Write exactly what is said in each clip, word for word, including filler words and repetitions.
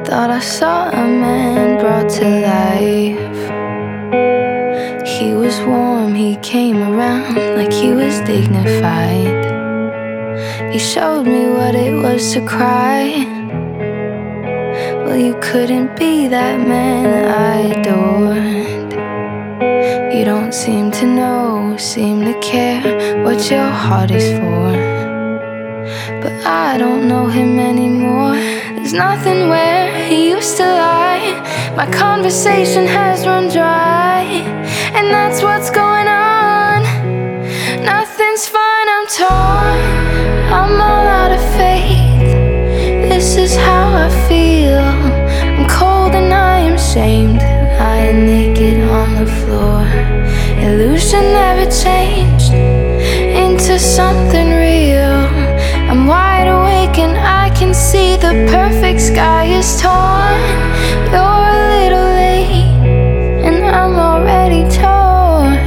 Thought I saw a man brought to life. He was warm, he came around like he was dignified. He showed me what it was to cry. Well, you couldn't be that man I adored. You don't seem to know, seem to care what your heart is for. But I don't know him anymore. There's nothing where he used to lie. My conversation has run dry, and that's what's going on. Nothing's fine, I'm torn, I'm all out of faith. This is how I feel. I'm cold and I am shamed. I am naked on the floor. Illusion never changed into something real. I'm wide awake and I can see the perfect sky is torn. You're a little late and I'm already torn.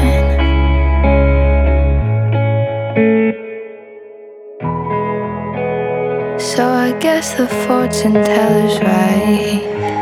So I guess the fortune teller's right.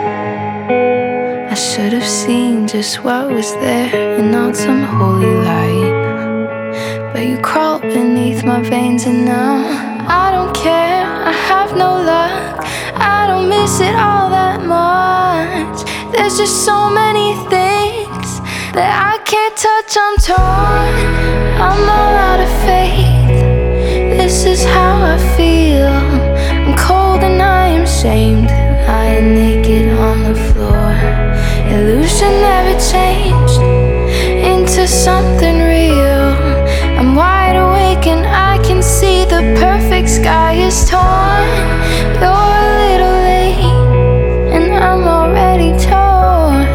I should have seen just what was there and not some holy light. But you crawled beneath my veins and now I don't care, I have no luck. I don't miss it all that much. There's just so many things that I can't touch. I'm torn, I'm all out of faith. This is how I feel. I'm cold and I am shamed. I am naked on the floor. Illusion never changed into something real. I'm wide awake and I can see the perfect sky is torn. You're a little late and I'm already torn. So I guess the fortune teller's right. I should have seen just what was there and not some holy light. But you crawled beneath my veins and now I don't care, I have no luck. I don't miss it all that much. There's just so many things that I can't touch. I'm torn, I'm all out of faith. This is how I feel. I'm cold and I am shamed. I am naked on the floor. Illusion never changed into something real. I'm wide awake and I can see the perfect sky is torn. You're a little late and I'm already torn.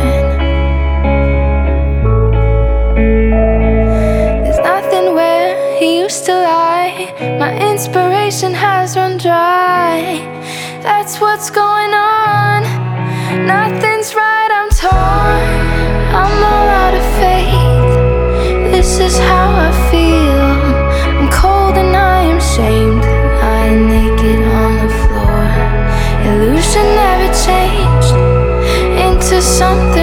There's nothing where he used to lie. My inspiration has run dry. That's what's going on. Nothing's right, I'm torn, I'm all out of faith. This is how I feel. I'm cold and I am shamed. I am naked on the floor. Illusion never changed into something